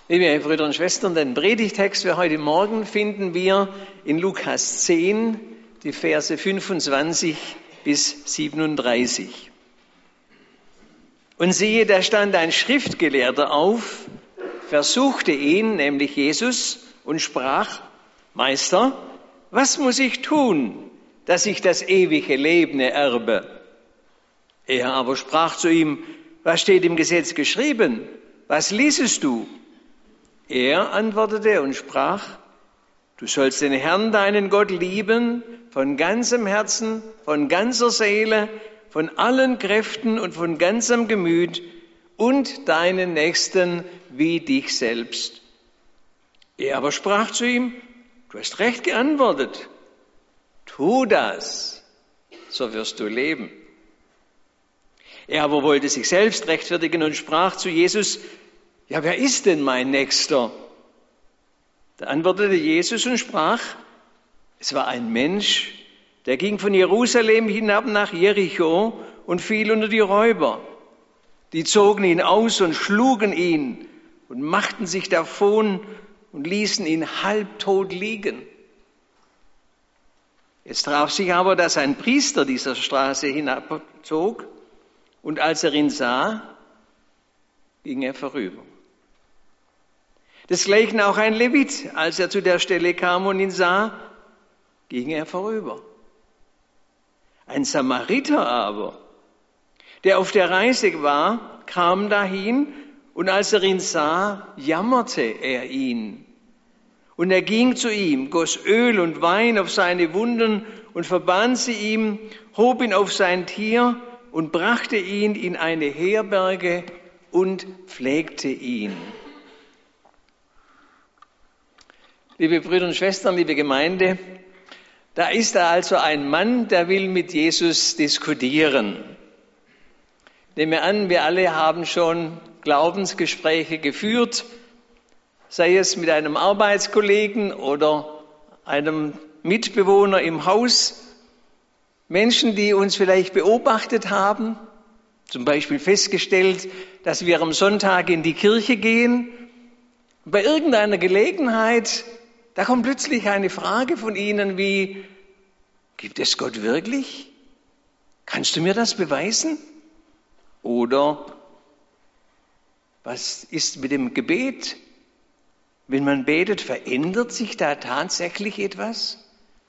Liebe Brüder und Schwestern, den Predigtext für heute Morgen finden wir in Lukas 10, die Verse 25 bis 37. Und siehe, da stand ein Schriftgelehrter auf, versuchte ihn, nämlich Jesus, und sprach: Meister, was muss ich tun, dass ich das ewige Leben erbe? Er aber sprach zu ihm: Was steht im Gesetz geschrieben? Was liesest du? Er antwortete und sprach: Du sollst den Herrn, deinen Gott, lieben, von ganzem Herzen, von ganzer Seele, von allen Kräften und von ganzem Gemüt und deinen Nächsten wie dich selbst. Er aber sprach zu ihm: Du hast recht geantwortet. Tu das, so wirst du leben. Er aber wollte sich selbst rechtfertigen und sprach zu Jesus: Ja, wer ist denn mein Nächster? Da antwortete Jesus und sprach: Es war ein Mensch, der ging von Jerusalem hinab nach Jericho und fiel unter die Räuber. Die zogen ihn aus und schlugen ihn und machten sich davon und ließen ihn halbtot liegen. Es traf sich aber, dass ein Priester dieser Straße hinabzog, und als er ihn sah, ging er vorüber. Desgleichen auch ein Levit, als er zu der Stelle kam und ihn sah, ging er vorüber. Ein Samariter aber, der auf der Reise war, kam dahin, und als er ihn sah, jammerte er ihn. Und er ging zu ihm, goss Öl und Wein auf seine Wunden und verband sie ihm, hob ihn auf sein Tier und brachte ihn in eine Herberge und pflegte ihn. Liebe Brüder und Schwestern, liebe Gemeinde, da ist da also ein Mann, der will mit Jesus diskutieren. Ich nehme an, wir alle haben schon Glaubensgespräche geführt, sei es mit einem Arbeitskollegen oder einem Mitbewohner im Haus. Menschen, die uns vielleicht beobachtet haben, zum Beispiel festgestellt, dass wir am Sonntag in die Kirche gehen. Bei irgendeiner Gelegenheit, da kommt plötzlich eine Frage von ihnen wie: Gibt es Gott wirklich? Kannst du mir das beweisen? Oder: Was ist mit dem Gebet? Wenn man betet, verändert sich da tatsächlich etwas?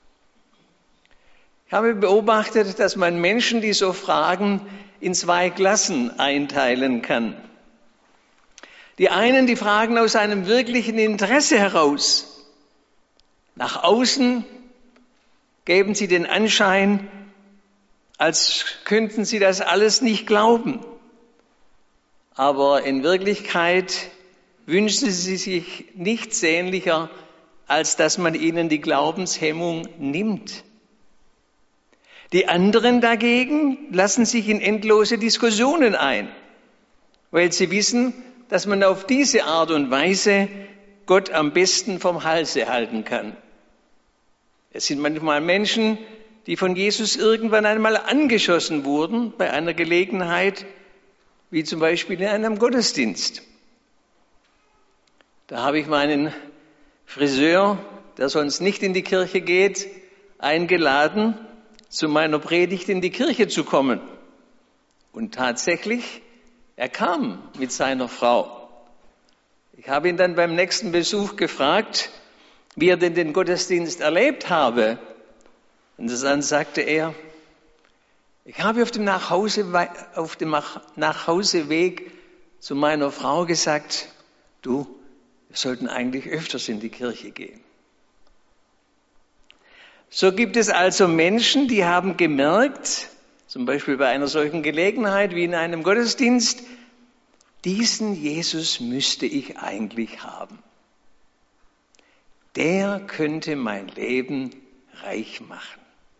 Ich habe beobachtet, dass man Menschen, die so fragen, in zwei Klassen einteilen kann. Die einen, die fragen aus einem wirklichen Interesse heraus. Nach außen geben sie den Anschein, als könnten sie das alles nicht glauben. Aber in Wirklichkeit wünschen sie sich nichts sehnlicher, als dass man ihnen die Glaubenshemmung nimmt. Die anderen dagegen lassen sich in endlose Diskussionen ein, weil sie wissen, dass man auf diese Art und Weise Gott am besten vom Halse halten kann. Es sind manchmal Menschen, die von Jesus irgendwann einmal angeschossen wurden bei einer Gelegenheit, wie zum Beispiel in einem Gottesdienst. Da habe ich meinen Friseur, der sonst nicht in die Kirche geht, eingeladen, zu meiner Predigt in die Kirche zu kommen. Und tatsächlich, er kam mit seiner Frau. Ich habe ihn dann beim nächsten Besuch gefragt, wie er denn den Gottesdienst erlebt habe. Und dann sagte er: Ich habe auf dem Nachhauseweg zu meiner Frau gesagt: Du, wir sollten eigentlich öfters in die Kirche gehen. So gibt es also Menschen, die haben gemerkt, zum Beispiel bei einer solchen Gelegenheit wie in einem Gottesdienst, diesen Jesus müsste ich eigentlich haben. Der könnte mein Leben reich machen.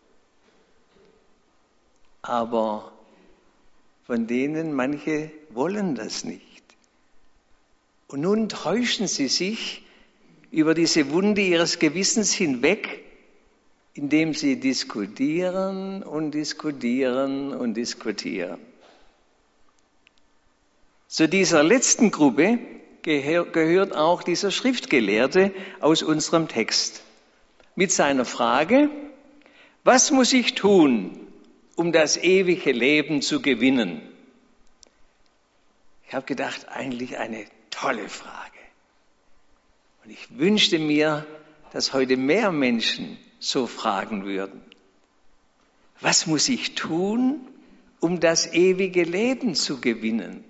Aber von denen manche wollen das nicht. Und nun täuschen sie sich über diese Wunde ihres Gewissens hinweg, indem sie diskutieren und diskutieren und diskutieren. Zu dieser letzten Gruppe gehört auch dieser Schriftgelehrte aus unserem Text mit seiner Frage: Was muss ich tun, um das ewige Leben zu gewinnen? Ich habe gedacht, eigentlich eine tolle Frage. Und ich wünschte mir, dass heute mehr Menschen so fragen würden. Was muss ich tun, um das ewige Leben zu gewinnen?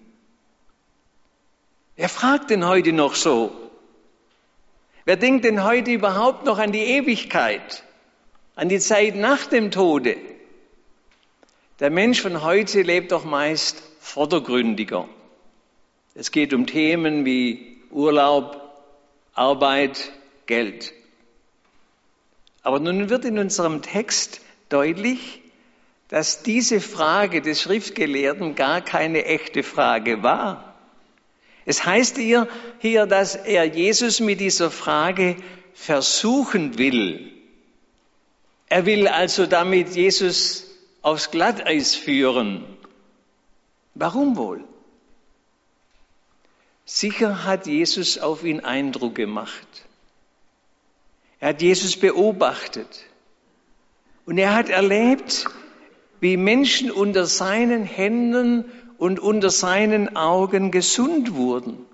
Wer fragt denn heute noch so? Wer denkt denn heute überhaupt noch an die Ewigkeit, an die Zeit nach dem Tode? Der Mensch von heute lebt doch meist vordergründiger. Es geht um Themen wie Urlaub, Arbeit, Geld. Aber nun wird in unserem Text deutlich, dass diese Frage des Schriftgelehrten gar keine echte Frage war. Es heißt hier, dass er Jesus mit dieser Frage versuchen will. Er will also damit Jesus aufs Glatteis führen. Warum wohl? Sicher hat Jesus auf ihn Eindruck gemacht. Er hat Jesus beobachtet und er hat erlebt, wie Menschen unter seinen Händen und unter seinen Augen gesund wurden.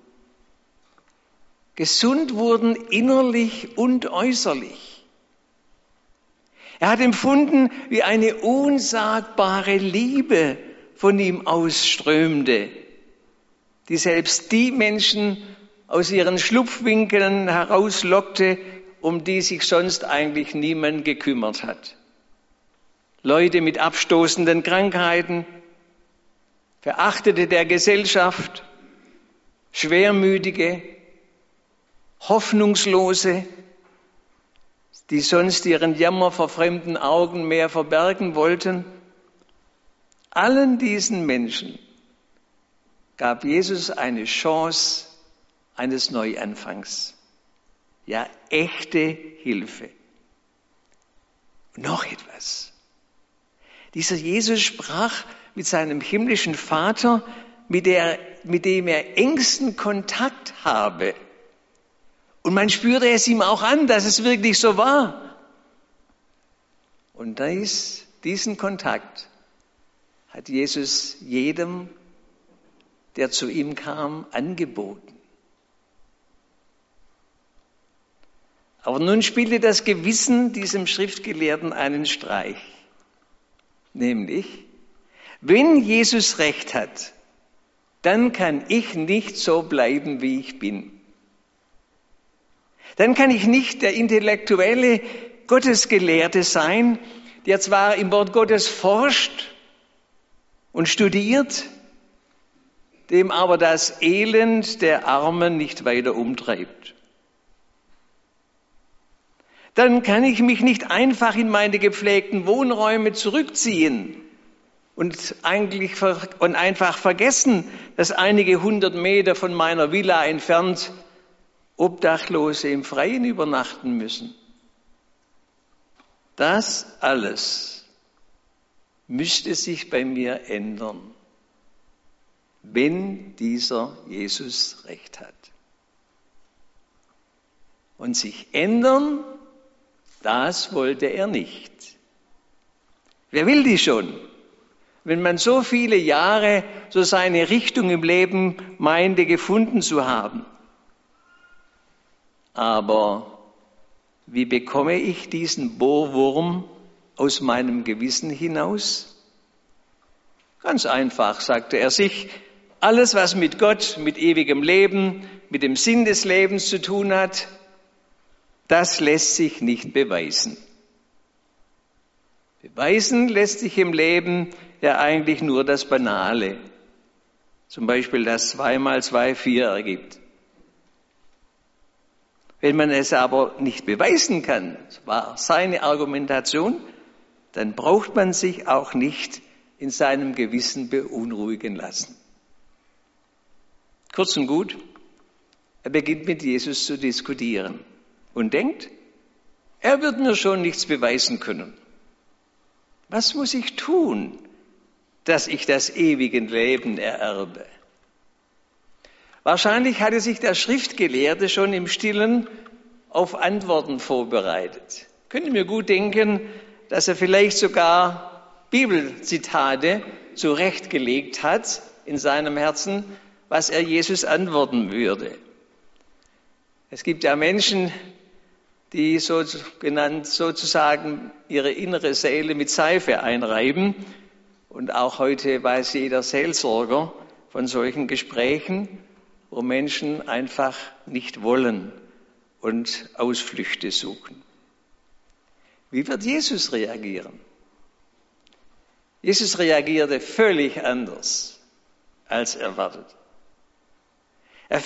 Gesund wurden innerlich und äußerlich. Er hat empfunden, wie eine unsagbare Liebe von ihm ausströmte, die selbst die Menschen aus ihren Schlupfwinkeln herauslockte, um die sich sonst eigentlich niemand gekümmert hat. Leute mit abstoßenden Krankheiten, Verachtete der Gesellschaft, Schwermütige, Hoffnungslose, die sonst ihren Jammer vor fremden Augen mehr verbergen wollten. Allen diesen Menschen gab Jesus eine Chance eines Neuanfangs. Ja, echte Hilfe. Und noch etwas. Dieser Jesus sprach mit seinem himmlischen Vater, mit dem er engsten Kontakt habe. Und man spürte es ihm auch an, dass es wirklich so war. Und diesen Kontakt hat Jesus jedem, der zu ihm kam, angeboten. Aber nun spielte das Gewissen diesem Schriftgelehrten einen Streich. Nämlich, wenn Jesus recht hat, dann kann ich nicht so bleiben, wie ich bin. Dann kann ich nicht der intellektuelle Gottesgelehrte sein, der zwar im Wort Gottes forscht und studiert, dem aber das Elend der Armen nicht weiter umtreibt. Dann kann ich mich nicht einfach in meine gepflegten Wohnräume zurückziehen und einfach vergessen, dass einige 100 Meter von meiner Villa entfernt Obdachlose im Freien übernachten müssen. Das alles müsste sich bei mir ändern, wenn dieser Jesus recht hat. Und sich ändern, das wollte er nicht. Wer will die schon? Wenn man so viele Jahre so seine Richtung im Leben meinte, gefunden zu haben. Aber wie bekomme ich diesen Bohrwurm aus meinem Gewissen hinaus? Ganz einfach, sagte er sich, alles, was mit Gott, mit ewigem Leben, mit dem Sinn des Lebens zu tun hat, das lässt sich nicht beweisen. Beweisen lässt sich im Leben ja eigentlich nur das Banale. Zum Beispiel, dass 2 mal 2 4 ergibt. Wenn man es aber nicht beweisen kann, das war seine Argumentation, dann braucht man sich auch nicht in seinem Gewissen beunruhigen lassen. Kurz und gut, er beginnt mit Jesus zu diskutieren und denkt, er wird mir schon nichts beweisen können. Was muss ich tun, dass ich das ewige Leben ererbe? Wahrscheinlich hatte sich der Schriftgelehrte schon im Stillen auf Antworten vorbereitet. Ich könnte mir gut denken, dass er vielleicht sogar Bibelzitate zurechtgelegt hat in seinem Herzen, was er Jesus antworten würde. Es gibt ja Menschen, die sozusagen ihre innere Seele mit Seife einreiben. Und auch heute weiß jeder Seelsorger von solchen Gesprächen, wo Menschen einfach nicht wollen und Ausflüchte suchen. Wie wird Jesus reagieren? Jesus reagierte völlig anders als erwartet. Er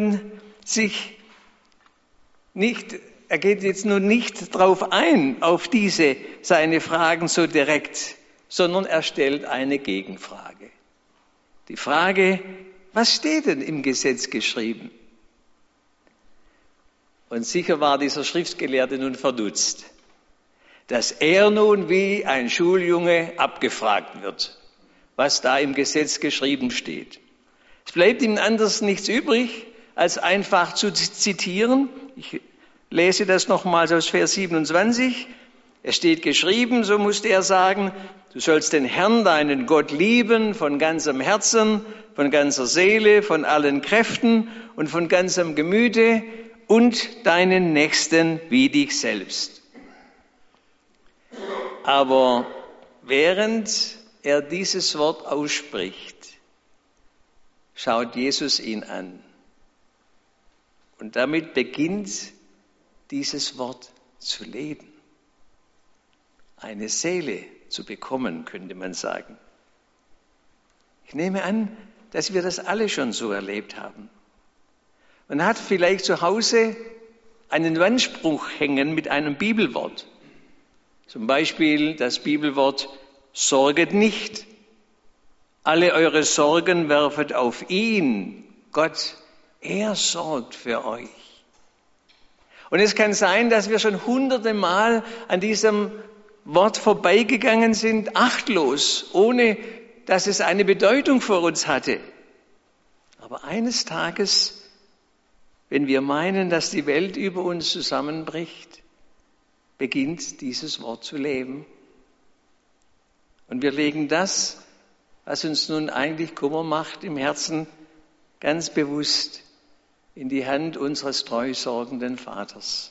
geht jetzt nun nicht drauf ein, auf diese seine Fragen so direkt, sondern er stellt eine Gegenfrage. Die Frage, was steht denn im Gesetz geschrieben? Und sicher war dieser Schriftgelehrte nun verdutzt, dass er nun wie ein Schuljunge abgefragt wird, was da im Gesetz geschrieben steht. Es bleibt ihm anders nichts übrig, als einfach zu zitieren. Ich lese das nochmals aus Vers 27. Es steht geschrieben, so musste er sagen, du sollst den Herrn, deinen Gott, lieben von ganzem Herzen, von ganzer Seele, von allen Kräften und von ganzem Gemüte und deinen Nächsten wie dich selbst. Aber während er dieses Wort ausspricht, schaut Jesus ihn an. Und damit beginnt dieses Wort zu leben. Eine Seele zu bekommen, könnte man sagen. Ich nehme an, dass wir das alle schon so erlebt haben. Man hat vielleicht zu Hause einen Wandspruch hängen mit einem Bibelwort. Zum Beispiel das Bibelwort, sorget nicht. Alle eure Sorgen werfet auf ihn. Gott, er sorgt für euch. Und es kann sein, dass wir schon hunderte Mal an diesem Wort vorbeigegangen sind, achtlos, ohne dass es eine Bedeutung für uns hatte. Aber eines Tages, wenn wir meinen, dass die Welt über uns zusammenbricht, beginnt dieses Wort zu leben. Und wir legen das, was uns nun eigentlich Kummer macht im Herzen, ganz bewusst in die Hand unseres treu sorgenden Vaters.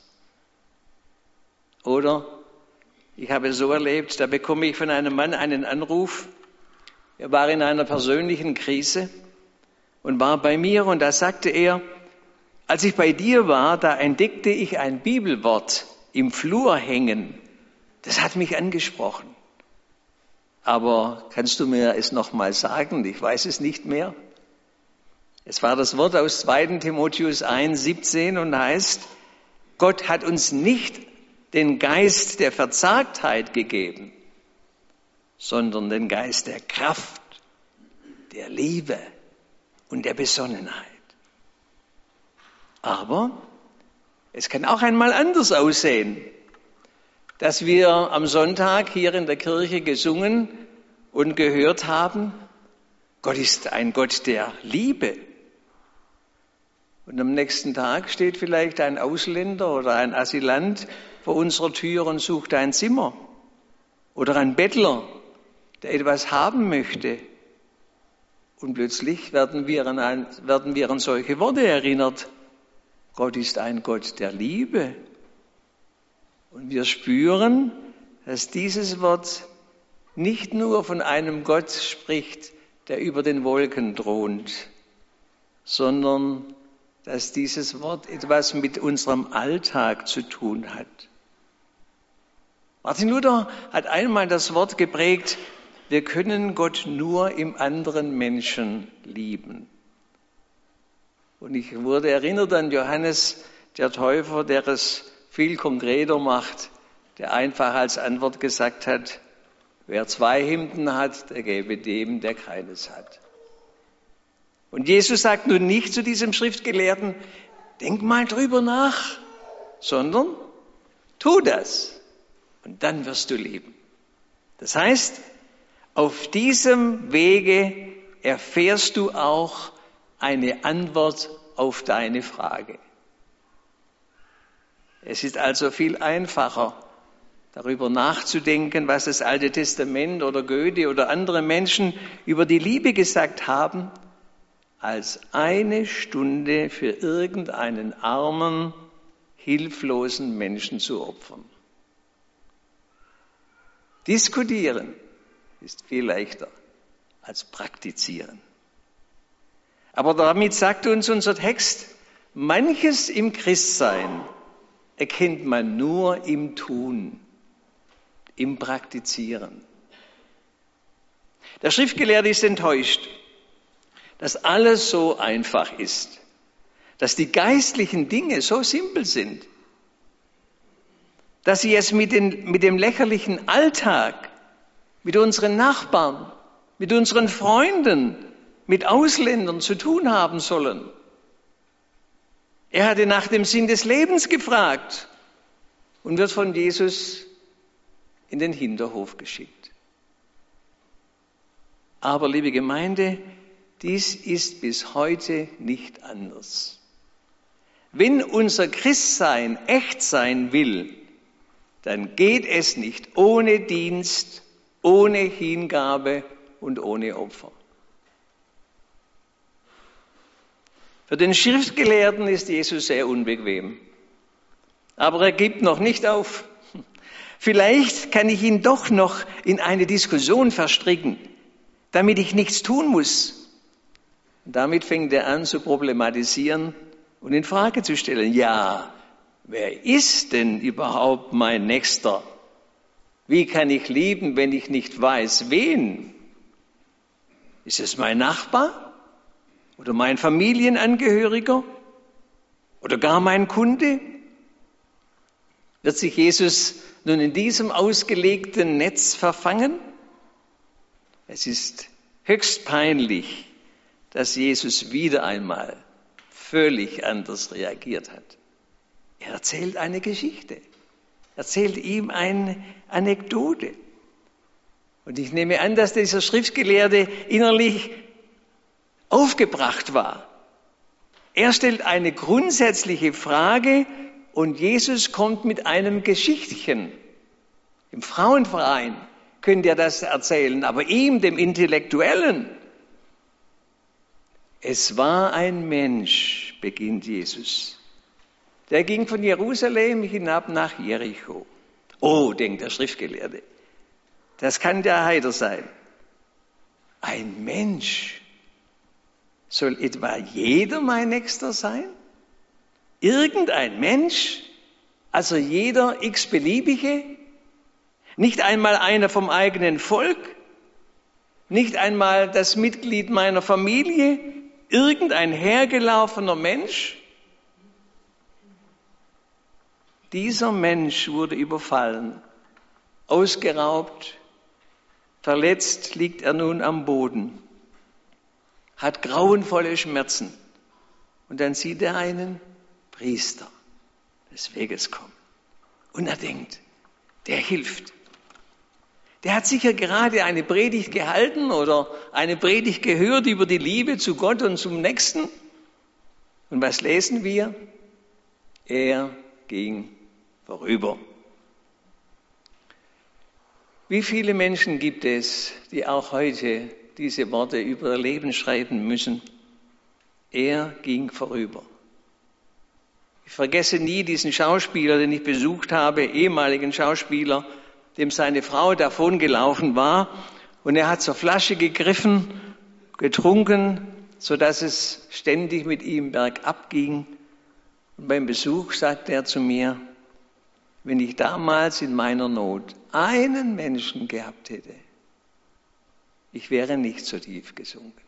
Oder ich habe es so erlebt, da bekomme ich von einem Mann einen Anruf. Er war in einer persönlichen Krise und war bei mir und da sagte er, als ich bei dir war, da entdeckte ich ein Bibelwort im Flur hängen. Das hat mich angesprochen. Aber kannst du mir es noch mal sagen? Ich weiß es nicht mehr. Es war das Wort aus 2. Timotheus 1,17 und heißt, Gott hat uns nicht den Geist der Verzagtheit gegeben, sondern den Geist der Kraft, der Liebe und der Besonnenheit. Aber es kann auch einmal anders aussehen, dass wir am Sonntag hier in der Kirche gesungen und gehört haben, Gott ist ein Gott der Liebe. Und am nächsten Tag steht vielleicht ein Ausländer oder ein Asylant vor unserer Tür und sucht ein Zimmer. Oder ein Bettler, der etwas haben möchte. Und plötzlich werden wir an solche Worte erinnert. Gott ist ein Gott der Liebe. Und wir spüren, dass dieses Wort nicht nur von einem Gott spricht, der über den Wolken thront, sondern dass dieses Wort etwas mit unserem Alltag zu tun hat. Martin Luther hat einmal das Wort geprägt, wir können Gott nur im anderen Menschen lieben. Und ich wurde erinnert an Johannes, der Täufer, der es viel konkreter macht, der einfach als Antwort gesagt hat, wer 2 Hemden hat, der gebe dem, der keines hat. Und Jesus sagt nun nicht zu diesem Schriftgelehrten, denk mal drüber nach, sondern tu das und dann wirst du leben. Das heißt, auf diesem Wege erfährst du auch, eine Antwort auf deine Frage. Es ist also viel einfacher, darüber nachzudenken, was das Alte Testament oder Goethe oder andere Menschen über die Liebe gesagt haben, als eine Stunde für irgendeinen armen, hilflosen Menschen zu opfern. Diskutieren ist viel leichter als praktizieren. Aber damit sagt uns unser Text, manches im Christsein erkennt man nur im Tun, im Praktizieren. Der Schriftgelehrte ist enttäuscht, dass alles so einfach ist, dass die geistlichen Dinge so simpel sind, dass sie es mit dem lächerlichen Alltag, mit unseren Nachbarn, mit unseren Freunden, mit Ausländern zu tun haben sollen. Er hatte nach dem Sinn des Lebens gefragt und wird von Jesus in den Hinterhof geschickt. Aber, liebe Gemeinde, dies ist bis heute nicht anders. Wenn unser Christsein echt sein will, dann geht es nicht ohne Dienst, ohne Hingabe und ohne Opfer. Für den Schriftgelehrten ist Jesus sehr unbequem. Aber er gibt noch nicht auf. Vielleicht kann ich ihn doch noch in eine Diskussion verstricken, damit ich nichts tun muss. Und damit fängt er an zu problematisieren und in Frage zu stellen. Ja, wer ist denn überhaupt mein Nächster? Wie kann ich lieben, wenn ich nicht weiß, wen? Ist es mein Nachbar? Oder mein Familienangehöriger? Oder gar mein Kunde? Wird sich Jesus nun in diesem ausgelegten Netz verfangen? Es ist höchst peinlich, dass Jesus wieder einmal völlig anders reagiert hat. Er erzählt eine Geschichte, erzählt ihm eine Anekdote. Und ich nehme an, dass dieser Schriftgelehrte innerlich aufgebracht war. Er stellt eine grundsätzliche Frage und Jesus kommt mit einem Geschichtchen. Im Frauenverein könnte er das erzählen, aber ihm, dem Intellektuellen. Es war ein Mensch, beginnt Jesus. Der ging von Jerusalem hinab nach Jericho. Oh, denkt der Schriftgelehrte, das kann ja heiter sein. Ein Mensch. Soll etwa jeder mein Nächster sein? Irgendein Mensch? Also jeder x-beliebige? Nicht einmal einer vom eigenen Volk? Nicht einmal das Mitglied meiner Familie? Irgendein hergelaufener Mensch? Dieser Mensch wurde überfallen, ausgeraubt, verletzt liegt er nun am Boden, hat grauenvolle Schmerzen. Und dann sieht er einen Priester des Weges kommen. Und er denkt, der hilft. Der hat sicher gerade eine Predigt gehalten oder eine Predigt gehört über die Liebe zu Gott und zum Nächsten. Und was lesen wir? Er ging vorüber. Wie viele Menschen gibt es, die auch heute diese Worte über ihr Leben schreiben müssen? Er ging vorüber. Ich vergesse nie diesen Schauspieler, den ich besucht habe, ehemaligen Schauspieler, dem seine Frau davongelaufen war und er hat zur Flasche gegriffen, getrunken, sodass es ständig mit ihm bergab ging. Und beim Besuch sagte er zu mir, wenn ich damals in meiner Not einen Menschen gehabt hätte, ich wäre nicht so tief gesunken.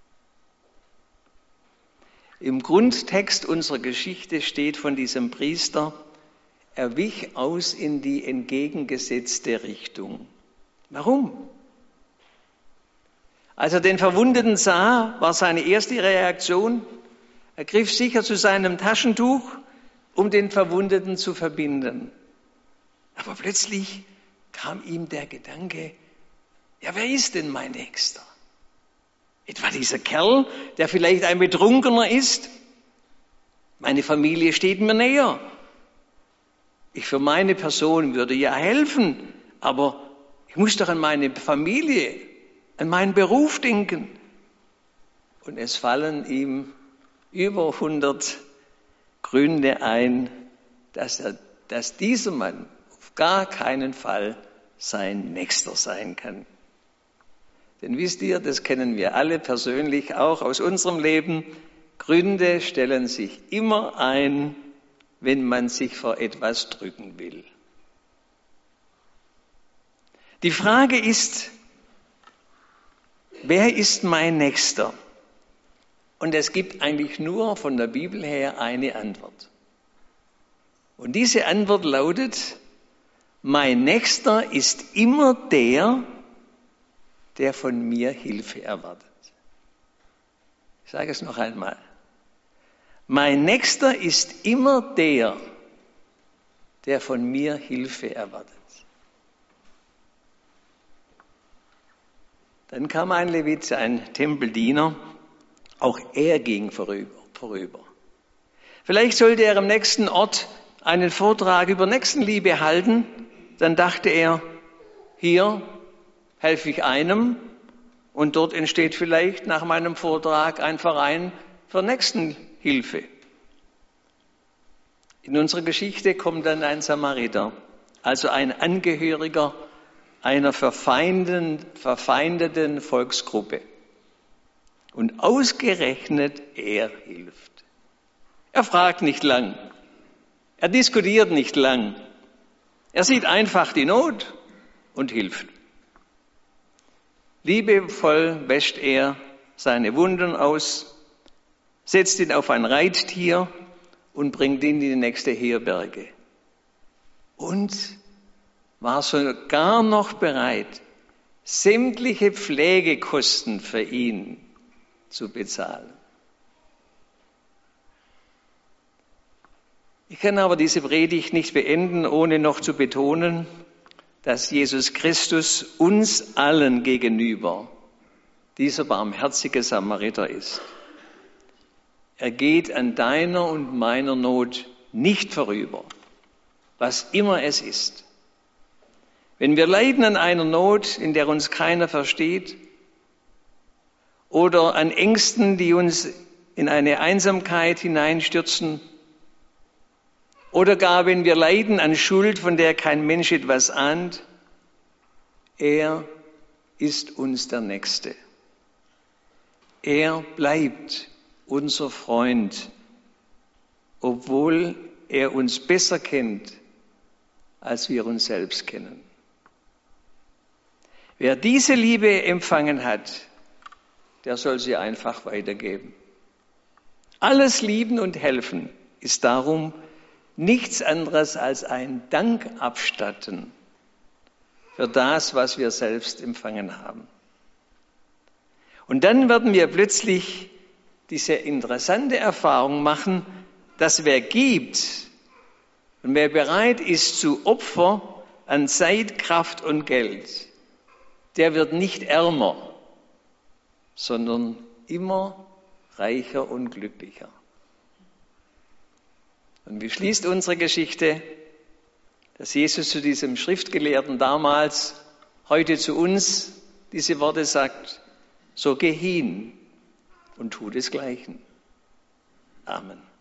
Im Grundtext unserer Geschichte steht von diesem Priester, er wich aus in die entgegengesetzte Richtung. Warum? Als er den Verwundeten sah, war seine erste Reaktion, er griff sicher zu seinem Taschentuch, um den Verwundeten zu verbinden. Aber plötzlich kam ihm der Gedanke, ja, wer ist denn mein Nächster? Etwa dieser Kerl, der vielleicht ein Betrunkener ist? Meine Familie steht mir näher. Ich für meine Person würde ja helfen, aber ich muss doch an meine Familie, an meinen Beruf denken. Und es fallen ihm über 100 Gründe ein, dass dieser Mann auf gar keinen Fall sein Nächster sein kann. Denn wisst ihr, das kennen wir alle persönlich auch aus unserem Leben, Gründe stellen sich immer ein, wenn man sich vor etwas drücken will. Die Frage ist, wer ist mein Nächster? Und es gibt eigentlich nur von der Bibel her eine Antwort. Und diese Antwort lautet, mein Nächster ist immer der von mir Hilfe erwartet. Ich sage es noch einmal. Mein Nächster ist immer der von mir Hilfe erwartet. Dann kam ein Levit, ein Tempeldiener, auch er ging vorüber. Vielleicht sollte er am nächsten Ort einen Vortrag über Nächstenliebe halten. Dann dachte er, hier helfe ich einem und dort entsteht vielleicht nach meinem Vortrag ein Verein für Nächstenhilfe. In unserer Geschichte kommt dann ein Samariter, also ein Angehöriger einer verfeindeten Volksgruppe. Und ausgerechnet er hilft. Er fragt nicht lang, er diskutiert nicht lang, er sieht einfach die Not und hilft. Liebevoll wäscht er seine Wunden aus, setzt ihn auf ein Reittier und bringt ihn in die nächste Herberge. Und war sogar noch bereit, sämtliche Pflegekosten für ihn zu bezahlen. Ich kann aber diese Predigt nicht beenden, ohne noch zu betonen, dass Jesus Christus uns allen gegenüber dieser barmherzige Samariter ist. Er geht an deiner und meiner Not nicht vorüber, was immer es ist. Wenn wir leiden an einer Not, in der uns keiner versteht, oder an Ängsten, die uns in eine Einsamkeit hineinstürzen, oder gar wenn wir leiden an Schuld, von der kein Mensch etwas ahnt, er ist uns der Nächste. Er bleibt unser Freund, obwohl er uns besser kennt, als wir uns selbst kennen. Wer diese Liebe empfangen hat, der soll sie einfach weitergeben. Alles Lieben und Helfen ist darum nichts anderes als ein Dank abstatten für das, was wir selbst empfangen haben. Und dann werden wir plötzlich diese interessante Erfahrung machen, dass wer gibt und wer bereit ist zu Opfer an Zeit, Kraft und Geld, der wird nicht ärmer, sondern immer reicher und glücklicher. Und wie schließt unsere Geschichte, dass Jesus zu diesem Schriftgelehrten damals, heute zu uns, diese Worte sagt, so geh hin und tu desgleichen. Amen.